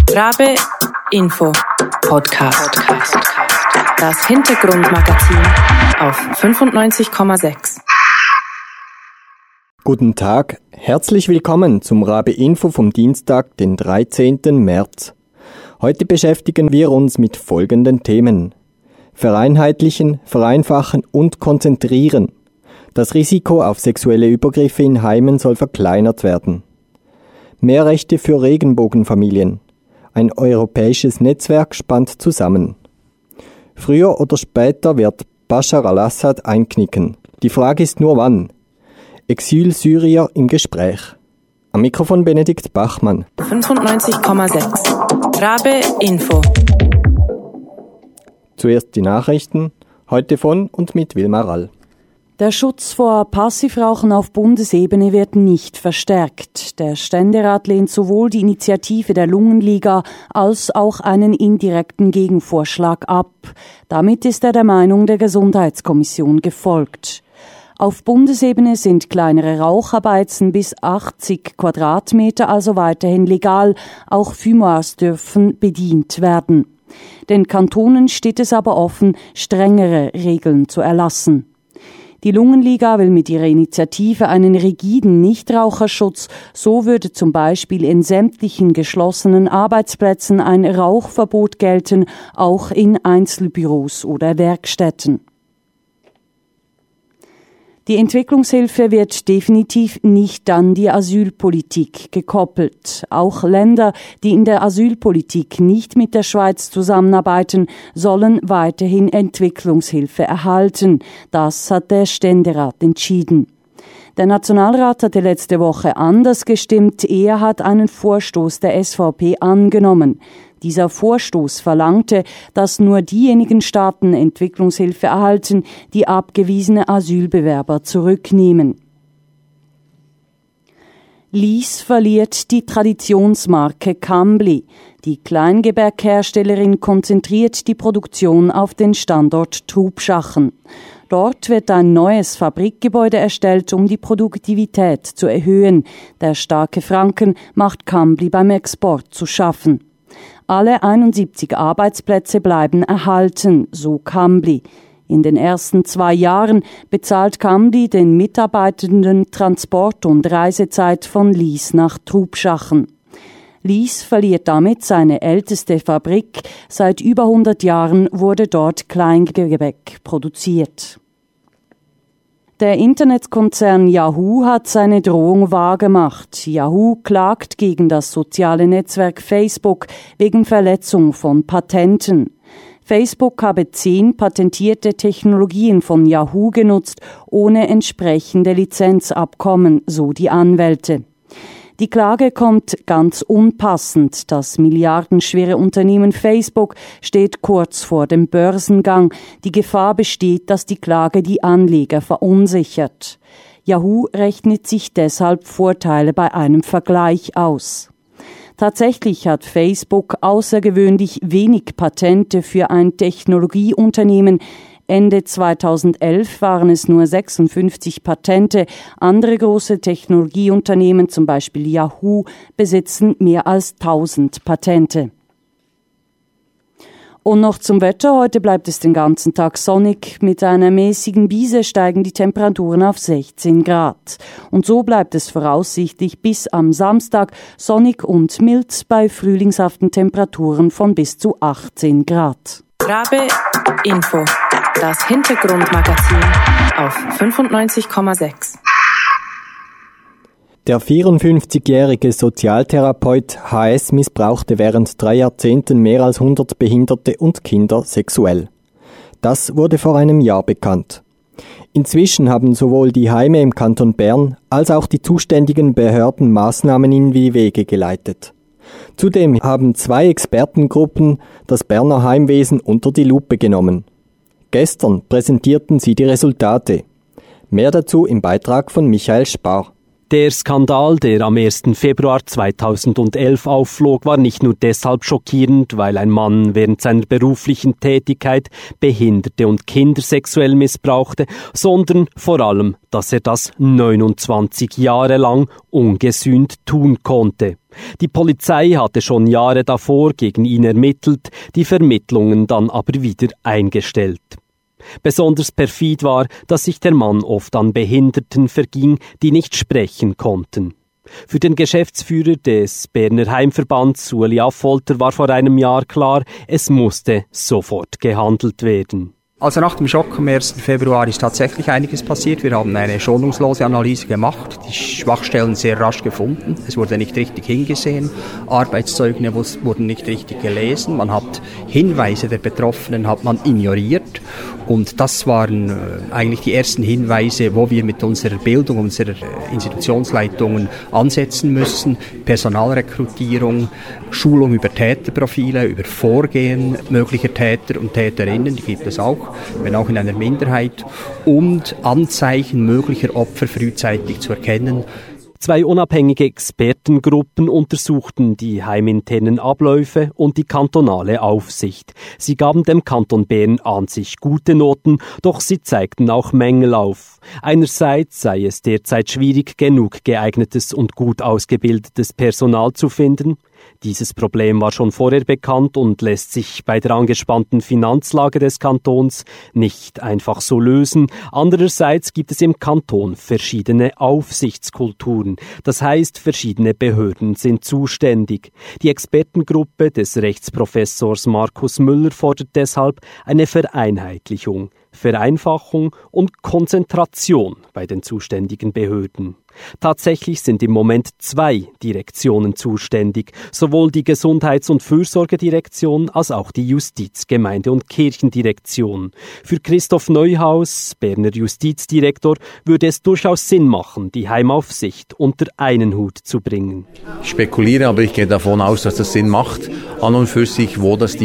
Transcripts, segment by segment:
Rabe Info Podcast. Das Hintergrundmagazin auf 95,6. Guten Tag, herzlich willkommen zum Rabe Info vom Dienstag, den 13. März. Heute beschäftigen wir uns mit folgenden Themen: Vereinheitlichen, vereinfachen und konzentrieren. Das Risiko auf sexuelle Übergriffe in Heimen soll verkleinert werden. Mehr Rechte für Regenbogenfamilien. Ein europäisches Netzwerk spannt zusammen. Früher oder später wird Bashar al-Assad einknicken. Die Frage ist nur wann. Exil-Syrier im Gespräch. Am Mikrofon Benedikt Bachmann. 95,6. Rabe Info. Zuerst die Nachrichten, heute von und mit Wilma Rall. Der Schutz vor Passivrauchen auf Bundesebene wird nicht verstärkt. Der Ständerat lehnt sowohl die Initiative der Lungenliga als auch einen indirekten Gegenvorschlag ab. Damit ist er der Meinung der Gesundheitskommission gefolgt. Auf Bundesebene sind kleinere Raucherbeizen bis 80 Quadratmeter also weiterhin legal. Auch Fumoirs dürfen bedient werden. Den Kantonen steht es aber offen, strengere Regeln zu erlassen. Die Lungenliga will mit ihrer Initiative einen rigiden Nichtraucherschutz. So würde zum Beispiel in sämtlichen geschlossenen Arbeitsplätzen ein Rauchverbot gelten, auch in Einzelbüros oder Werkstätten. Die Entwicklungshilfe wird definitiv nicht an die Asylpolitik gekoppelt. Auch Länder, die in der Asylpolitik nicht mit der Schweiz zusammenarbeiten, sollen weiterhin Entwicklungshilfe erhalten. Das hat der Ständerat entschieden. Der Nationalrat hatte letzte Woche anders gestimmt. Er hat einen Vorstoß der SVP angenommen. Dieser Vorstoß verlangte, dass nur diejenigen Staaten Entwicklungshilfe erhalten, die abgewiesene Asylbewerber zurücknehmen. Lyss verliert die Traditionsmarke Cambly. Die Kleingebäckherstellerin konzentriert die Produktion auf den Standort Trubschachen. Dort wird ein neues Fabrikgebäude erstellt, um die Produktivität zu erhöhen. Der starke Franken macht Cambly beim Export zu schaffen. Alle 71 Arbeitsplätze bleiben erhalten, so Cambly. In den ersten 2 Jahren bezahlt Cambly den Mitarbeitenden Transport- und Reisezeit von Lyss nach Trubschachen. Lyss verliert damit seine älteste Fabrik. Seit über 100 Jahren wurde dort Kleingebäck produziert. Der Internetkonzern Yahoo hat seine Drohung wahrgemacht. Yahoo klagt gegen das soziale Netzwerk Facebook wegen Verletzung von Patenten. Facebook habe 10 patentierte Technologien von Yahoo genutzt, ohne entsprechende Lizenzabkommen, so die Anwälte. Die Klage kommt ganz unpassend. Das milliardenschwere Unternehmen Facebook steht kurz vor dem Börsengang. Die Gefahr besteht, dass die Klage die Anleger verunsichert. Yahoo rechnet sich deshalb Vorteile bei einem Vergleich aus. Tatsächlich hat Facebook außergewöhnlich wenig Patente für ein Technologieunternehmen. Ende 2011 waren es nur 56 Patente. Andere große Technologieunternehmen, zum Beispiel Yahoo, besitzen mehr als 1000 Patente. Und noch zum Wetter. Heute bleibt es den ganzen Tag sonnig. Mit einer mäßigen Brise steigen die Temperaturen auf 16 Grad. Und so bleibt es voraussichtlich bis am Samstag sonnig und mild bei frühlingshaften Temperaturen von bis zu 18 Grad. Rabe Info. Das Hintergrundmagazin auf 95,6. Der 54-jährige Sozialtherapeut HS missbrauchte während 3 Jahrzehnten mehr als 100 Behinderte und Kinder sexuell. Das wurde vor einem Jahr bekannt. Inzwischen haben sowohl die Heime im Kanton Bern als auch die zuständigen Behörden Maßnahmen in die Wege geleitet. Zudem haben 2 Expertengruppen das Berner Heimwesen unter die Lupe genommen. Gestern präsentierten sie die Resultate. Mehr dazu im Beitrag von Michael Spar. Der Skandal, der am 1. Februar 2011 aufflog, war nicht nur deshalb schockierend, weil ein Mann während seiner beruflichen Tätigkeit Behinderte und Kinder sexuell missbrauchte, sondern vor allem, dass er das 29 Jahre lang ungesühnt tun konnte. Die Polizei hatte schon Jahre davor gegen ihn ermittelt, die Vermittlungen dann aber wieder eingestellt. Besonders perfid war, dass sich der Mann oft an Behinderten verging, die nicht sprechen konnten. Für den Geschäftsführer des Berner Heimverbands, Ueli Affolter, war vor einem Jahr klar, es musste sofort gehandelt werden. Also nach dem Schock am 1. Februar ist tatsächlich einiges passiert. Wir haben eine schonungslose Analyse gemacht, die Schwachstellen sehr rasch gefunden. Es wurde nicht richtig hingesehen, Arbeitszeugnisse wurden nicht richtig gelesen, man hat Hinweise der Betroffenen ignoriert. Und das waren eigentlich die ersten Hinweise, wo wir mit unserer Bildung, unserer Institutionsleitungen ansetzen müssen. Personalrekrutierung, Schulung über Täterprofile, über Vorgehen möglicher Täter und Täterinnen, die gibt es auch, wenn auch in einer Minderheit, und Anzeichen möglicher Opfer frühzeitig zu erkennen. 2 unabhängige Expertengruppen untersuchten die heiminternen Abläufe und die kantonale Aufsicht. Sie gaben dem Kanton Bern an sich gute Noten, doch sie zeigten auch Mängel auf. Einerseits sei es derzeit schwierig, genug geeignetes und gut ausgebildetes Personal zu finden. Dieses Problem war schon vorher bekannt und lässt sich bei der angespannten Finanzlage des Kantons nicht einfach so lösen. Andererseits gibt es im Kanton verschiedene Aufsichtskulturen. Das heißt, verschiedene Behörden sind zuständig. Die Expertengruppe des Rechtsprofessors Markus Müller fordert deshalb eine Vereinheitlichung, Vereinfachung und Konzentration bei den zuständigen Behörden. Tatsächlich sind im Moment 2 Direktionen zuständig, sowohl die Gesundheits- und Fürsorgedirektion als auch die Justiz-, Gemeinde- und Kirchendirektion. Für Christoph Neuhaus, Berner Justizdirektor, würde es durchaus Sinn machen, die Heimaufsicht unter einen Hut zu bringen. Ich spekuliere, aber ich gehe davon aus, dass das Sinn macht. An und für sich, wo das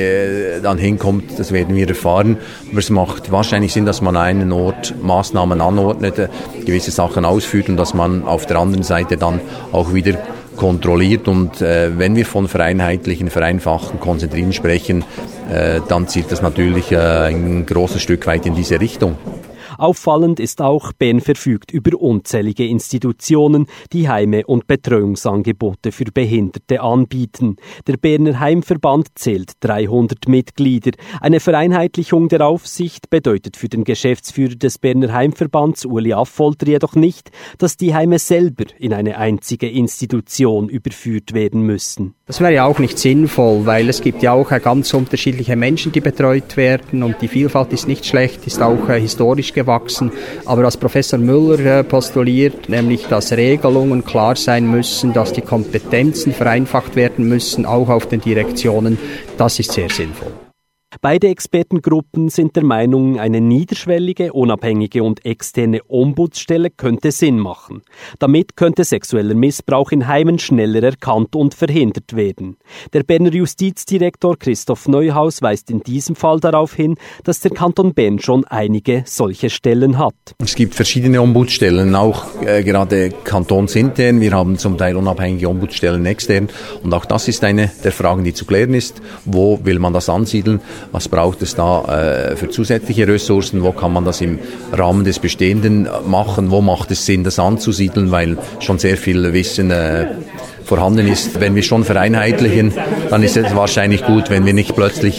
dann hinkommt, das werden wir erfahren. Aber es macht wahrscheinlich Sinn, dass man an einen Ort Maßnahmen anordnet, gewisse Sachen ausführt und dass man auf der anderen Seite dann auch wieder kontrolliert. Und wenn wir von vereinheitlichen, vereinfachen, konzentrieren sprechen, dann zielt das natürlich ein großes Stück weit in diese Richtung. Auffallend ist auch, Bern verfügt über unzählige Institutionen, die Heime und Betreuungsangebote für Behinderte anbieten. Der Berner Heimverband zählt 300 Mitglieder. Eine Vereinheitlichung der Aufsicht bedeutet für den Geschäftsführer des Berner Heimverbands, Ueli Affolter, jedoch nicht, dass die Heime selber in eine einzige Institution überführt werden müssen. Das wäre ja auch nicht sinnvoll, weil es gibt ja auch ganz unterschiedliche Menschen, die betreut werden, und die Vielfalt ist nicht schlecht, ist auch historisch gewachsen. Aber was Professor Müller postuliert, nämlich dass Regelungen klar sein müssen, dass die Kompetenzen vereinfacht werden müssen, auch auf den Direktionen, das ist sehr sinnvoll. Beide Expertengruppen sind der Meinung, eine niederschwellige, unabhängige und externe Ombudsstelle könnte Sinn machen. Damit könnte sexueller Missbrauch in Heimen schneller erkannt und verhindert werden. Der Berner Justizdirektor Christoph Neuhaus weist in diesem Fall darauf hin, dass der Kanton Bern schon einige solche Stellen hat. Es gibt verschiedene Ombudsstellen, auch gerade kantonsintern. Wir haben zum Teil unabhängige Ombudsstellen extern. Und auch das ist eine der Fragen, die zu klären ist. Wo will man das ansiedeln? Was braucht es da für zusätzliche Ressourcen? Wo kann man das im Rahmen des Bestehenden machen? Wo macht es Sinn, das anzusiedeln? Weil schon sehr viel Wissen vorhanden ist. Wenn wir schon vereinheitlichen, dann ist es wahrscheinlich gut, wenn wir nicht plötzlich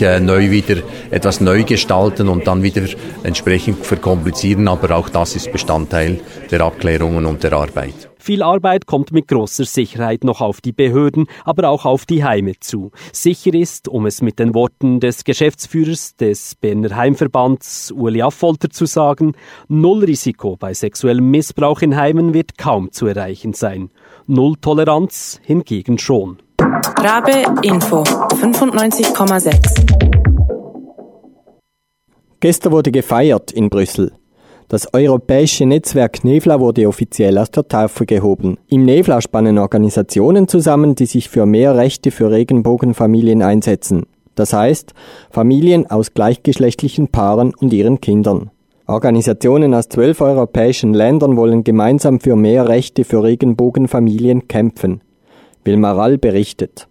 etwas neu gestalten und dann wieder entsprechend verkomplizieren. Aber auch das ist Bestandteil der Abklärungen und der Arbeit. Viel Arbeit kommt mit großer Sicherheit noch auf die Behörden, aber auch auf die Heime zu. Sicher ist, um es mit den Worten des Geschäftsführers des Berner Heimverbands Ueli Affolter zu sagen, Nullrisiko bei sexuellem Missbrauch in Heimen wird kaum zu erreichen sein. Nulltoleranz hingegen schon. Rabe Info 95,6. Gestern wurde gefeiert in Brüssel. Das europäische Netzwerk NEVLA wurde offiziell aus der Taufe gehoben. Im NEVLA spannen Organisationen zusammen, die sich für mehr Rechte für Regenbogenfamilien einsetzen. Das heißt, Familien aus gleichgeschlechtlichen Paaren und ihren Kindern. Organisationen aus 12 europäischen Ländern wollen gemeinsam für mehr Rechte für Regenbogenfamilien kämpfen. Wilma Rall berichtet.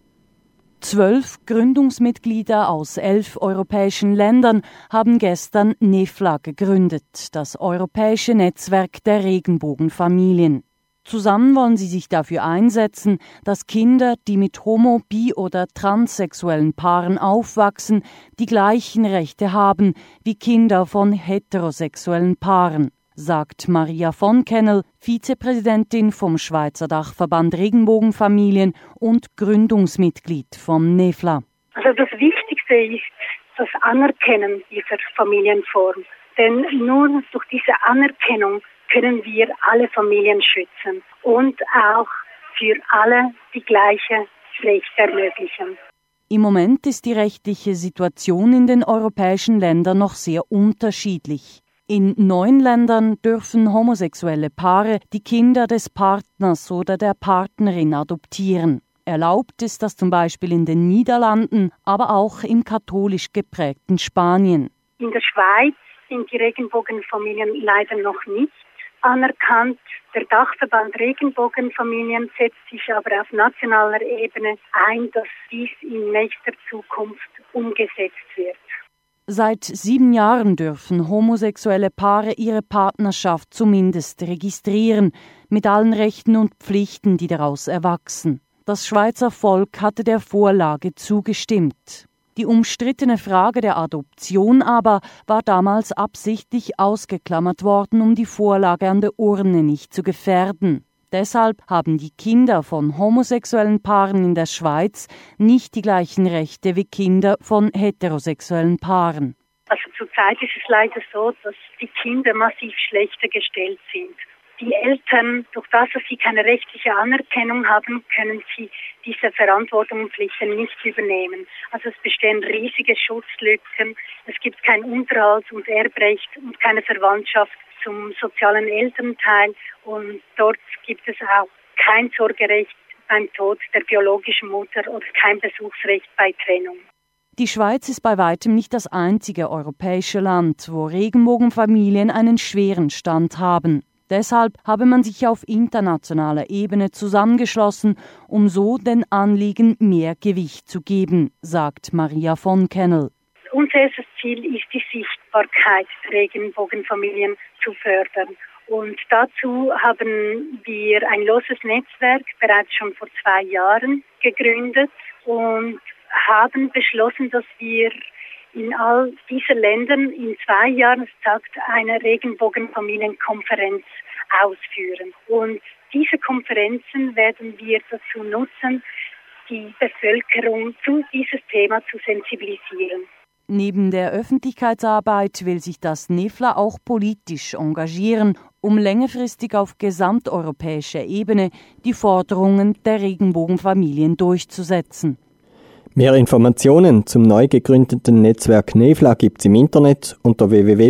12 Gründungsmitglieder aus 11 europäischen Ländern haben gestern NEFLA gegründet, das europäische Netzwerk der Regenbogenfamilien. Zusammen wollen sie sich dafür einsetzen, dass Kinder, die mit homo-, bi- oder transsexuellen Paaren aufwachsen, die gleichen Rechte haben wie Kinder von heterosexuellen Paaren, sagt Maria von Kennel, Vizepräsidentin vom Schweizer Dachverband Regenbogenfamilien und Gründungsmitglied vom NEFLA. Also das Wichtigste ist das Anerkennen dieser Familienform. Denn nur durch diese Anerkennung können wir alle Familien schützen und auch für alle die gleiche Rechte ermöglichen. Im Moment ist die rechtliche Situation in den europäischen Ländern noch sehr unterschiedlich. In 9 Ländern dürfen homosexuelle Paare die Kinder des Partners oder der Partnerin adoptieren. Erlaubt ist das zum Beispiel in den Niederlanden, aber auch im katholisch geprägten Spanien. In der Schweiz sind die Regenbogenfamilien leider noch nicht anerkannt. Der Dachverband Regenbogenfamilien setzt sich aber auf nationaler Ebene ein, dass dies in nächster Zukunft umgesetzt wird. Seit 7 Jahren dürfen homosexuelle Paare ihre Partnerschaft zumindest registrieren, mit allen Rechten und Pflichten, die daraus erwachsen. Das Schweizer Volk hatte der Vorlage zugestimmt. Die umstrittene Frage der Adoption aber war damals absichtlich ausgeklammert worden, um die Vorlage an der Urne nicht zu gefährden. Deshalb haben die Kinder von homosexuellen Paaren in der Schweiz nicht die gleichen Rechte wie Kinder von heterosexuellen Paaren. Also zurzeit ist es leider so, dass die Kinder massiv schlechter gestellt sind. Die Eltern, durch das, dass sie keine rechtliche Anerkennung haben, können sie diese Verantwortung und Pflichten nicht übernehmen. Also es bestehen riesige Schutzlücken, es gibt kein Unterhalts- und Erbrecht und keine Verwandtschaft zum sozialen Elternteil und dort gibt es auch kein Sorgerecht beim Tod der biologischen Mutter oder kein Besuchsrecht bei Trennung. Die Schweiz ist bei weitem nicht das einzige europäische Land, wo Regenbogenfamilien einen schweren Stand haben. Deshalb habe man sich auf internationaler Ebene zusammengeschlossen, um so den Anliegen mehr Gewicht zu geben, sagt Maria von Kennel. Unser erstes Ziel ist die Sichtbarkeit der Regenbogenfamilien zu fördern. Und dazu haben wir ein loses Netzwerk bereits schon vor 2 Jahren gegründet und haben beschlossen, dass wir in all diesen Ländern in 2 Jahrestakt eine Regenbogenfamilienkonferenz ausführen. Und diese Konferenzen werden wir dazu nutzen, die Bevölkerung zu dieses Thema zu sensibilisieren. Neben der Öffentlichkeitsarbeit will sich das NEFLA auch politisch engagieren, um längerfristig auf gesamteuropäischer Ebene die Forderungen der Regenbogenfamilien durchzusetzen. Mehr Informationen zum neu gegründeten Netzwerk NEFLA gibt's im Internet unter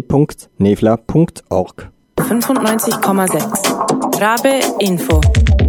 www.nefla.org. 95,6 Rabe Info.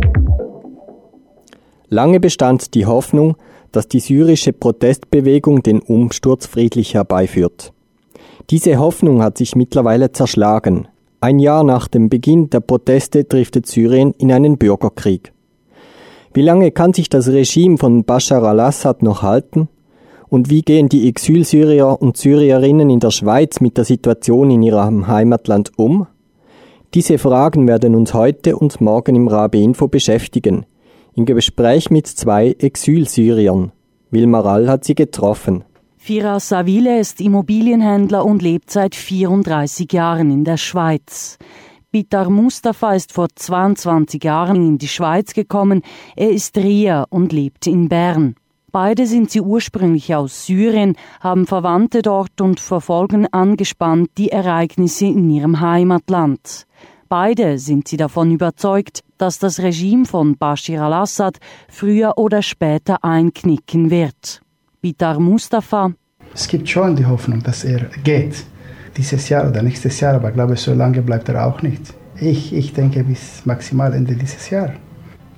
Lange bestand die Hoffnung, dass die syrische Protestbewegung den Umsturz friedlich herbeiführt. Diese Hoffnung hat sich mittlerweile zerschlagen. 1 Jahr nach dem Beginn der Proteste driftet Syrien in einen Bürgerkrieg. Wie lange kann sich das Regime von Bashar al-Assad noch halten? Und wie gehen die Exilsyrier und Syrerinnen in der Schweiz mit der Situation in ihrem Heimatland um? Diese Fragen werden uns heute und morgen im Rabe Info beschäftigen. Im Gespräch mit 2 Exilsyriern. Wilma Rall hat sie getroffen. Firas Savile ist Immobilienhändler und lebt seit 34 Jahren in der Schweiz. Bitar Mustafa ist vor 22 Jahren in die Schweiz gekommen. Er ist Rier und lebt in Bern. Beide sind sie ursprünglich aus Syrien, haben Verwandte dort und verfolgen angespannt die Ereignisse in ihrem Heimatland. Beide sind sie davon überzeugt, dass das Regime von Bashar al-Assad früher oder später einknicken wird. Bitar Mustafa: Es gibt schon die Hoffnung, dass er geht. Dieses Jahr oder nächstes Jahr, aber ich glaube, so lange bleibt er auch nicht. Ich denke bis maximal Ende dieses Jahr.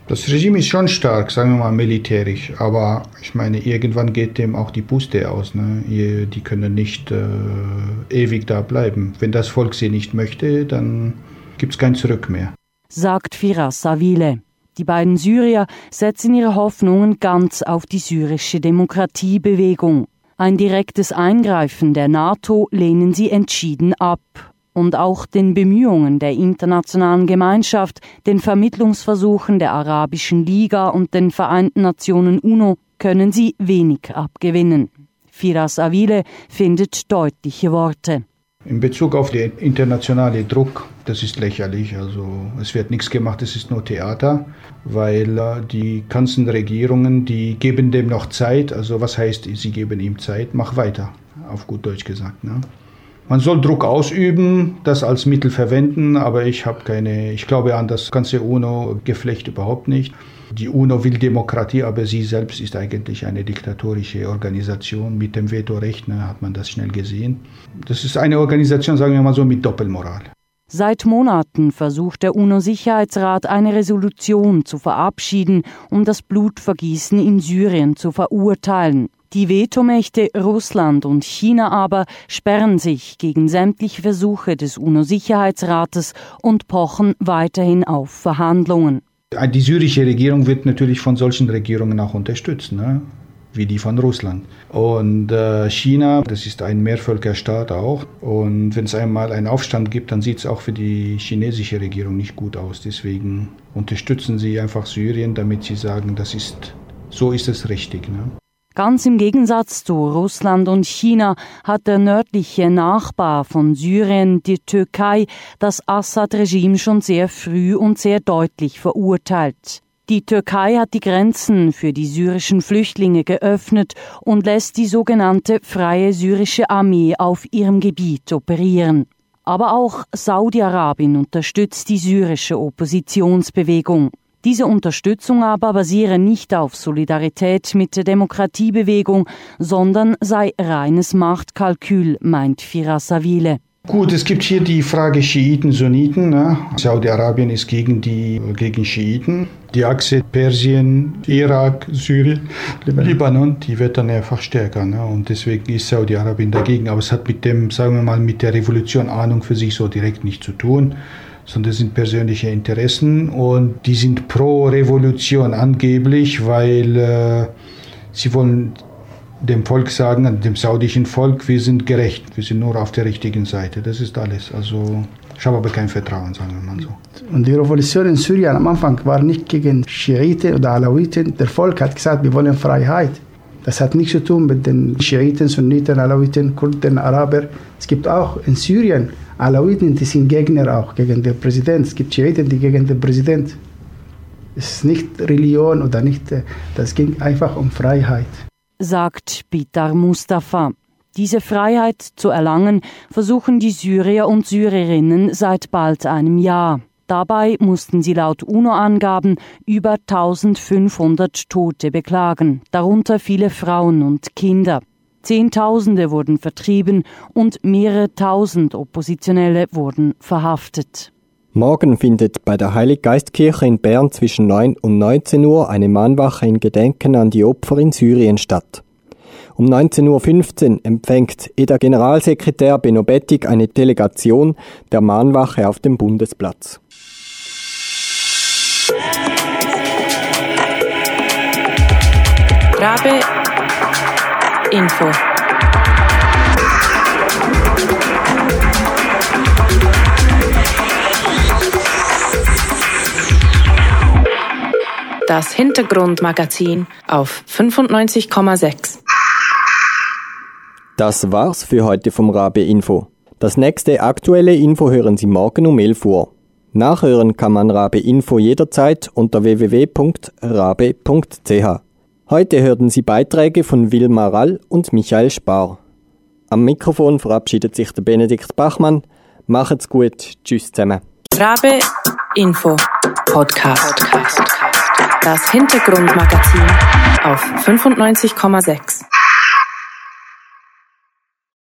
Das Regime ist schon stark, sagen wir mal militärisch, aber ich meine, irgendwann geht dem auch die Puste aus. Ne? Die können nicht ewig da bleiben. Wenn das Volk sie nicht möchte, dann gibt es kein Zurück mehr. Sagt Firas Savile. Die beiden Syrier setzen ihre Hoffnungen ganz auf die syrische Demokratiebewegung. Ein direktes Eingreifen der NATO lehnen sie entschieden ab. Und auch den Bemühungen der internationalen Gemeinschaft, den Vermittlungsversuchen der Arabischen Liga und den Vereinten Nationen UNO können sie wenig abgewinnen. Firas Savile findet deutliche Worte. In Bezug auf den internationalen Druck, das ist lächerlich. Also es wird nichts gemacht, es ist nur Theater, weil die ganzen Regierungen, die geben dem noch Zeit. Also was heißt, sie geben ihm Zeit, mach weiter, auf gut Deutsch gesagt. Ne? Man soll Druck ausüben, das als Mittel verwenden, aber ich glaube an das ganze UNO-Geflecht überhaupt nicht. Die UNO will Demokratie, aber sie selbst ist eigentlich eine diktatorische Organisation mit dem Vetorecht, ne, hat man das schnell gesehen. Das ist eine Organisation, sagen wir mal so, mit Doppelmoral. Seit Monaten versucht der UNO-Sicherheitsrat, eine Resolution zu verabschieden, um das Blutvergießen in Syrien zu verurteilen. Die Vetomächte Russland und China aber sperren sich gegen sämtliche Versuche des UNO-Sicherheitsrates und pochen weiterhin auf Verhandlungen. Die syrische Regierung wird natürlich von solchen Regierungen auch unterstützt, ne? Wie die von Russland. Und China, das ist ein Mehrvölkerstaat auch. Und wenn es einmal einen Aufstand gibt, dann sieht es auch für die chinesische Regierung nicht gut aus. Deswegen unterstützen sie einfach Syrien, damit sie sagen, so ist es richtig. Ne? Ganz im Gegensatz zu Russland und China hat der nördliche Nachbar von Syrien, die Türkei, das Assad-Regime schon sehr früh und sehr deutlich verurteilt. Die Türkei hat die Grenzen für die syrischen Flüchtlinge geöffnet und lässt die sogenannte Freie Syrische Armee auf ihrem Gebiet operieren. Aber auch Saudi-Arabien unterstützt die syrische Oppositionsbewegung. Diese Unterstützung aber basiere nicht auf Solidarität mit der Demokratiebewegung, sondern sei reines Machtkalkül, meint Firas Savile. Gut, es gibt hier die Frage Schiiten, Sunniten. Ne? Saudi-Arabien ist gegen Schiiten. Die Achse Persien, Irak, Syrien, Libanon, die wird dann einfach stärker. Ne? Und deswegen ist Saudi-Arabien dagegen. Aber es hat mit der Revolution Ahnung für sich so direkt nichts zu tun, sondern das sind persönliche Interessen und die sind pro Revolution angeblich, weil sie wollen dem Volk sagen, dem saudischen Volk, wir sind gerecht, wir sind nur auf der richtigen Seite. Das ist alles. Also ich habe aber kein Vertrauen, sagen wir mal so. Und die Revolution in Syrien am Anfang war nicht gegen Schiiten oder Alawiten. Der Volk hat gesagt, wir wollen Freiheit. Das hat nichts zu tun mit den Schiiten, Sunniten, Alawiten, Kurden, Araber. Es gibt auch in Syrien Alawiten, die sind Gegner auch gegen den Präsidenten. Es gibt Schiiten, die gegen den Präsidenten. Es ist nicht Religion oder nicht, das ging einfach um Freiheit. Sagt Bitar Mustafa. Diese Freiheit zu erlangen, versuchen die Syrier und Syrerinnen seit bald einem Jahr. Dabei mussten sie laut UNO-Angaben über 1500 Tote beklagen, darunter viele Frauen und Kinder. Zehntausende wurden vertrieben und mehrere tausend Oppositionelle wurden verhaftet. Morgen findet bei der Heiliggeistkirche in Bern zwischen 9 und 19 Uhr eine Mahnwache in Gedenken an die Opfer in Syrien statt. Um 19.15 Uhr empfängt EDA-Generalsekretär Benno Bettig eine Delegation der Mahnwache auf dem Bundesplatz. Rabe Info. Das Hintergrundmagazin auf 95,6. Das war's für heute vom Rabe Info. Das nächste aktuelle Info hören Sie morgen um 11 Uhr. Nachhören kann man Rabe Info jederzeit unter www.rabe.ch. Heute hörten Sie Beiträge von Wilma Rall und Michael Spar. Am Mikrofon verabschiedet sich der Benedikt Bachmann. Macht's gut. Tschüss zusammen. Rabe Info Podcast. Das Hintergrundmagazin auf 95,6.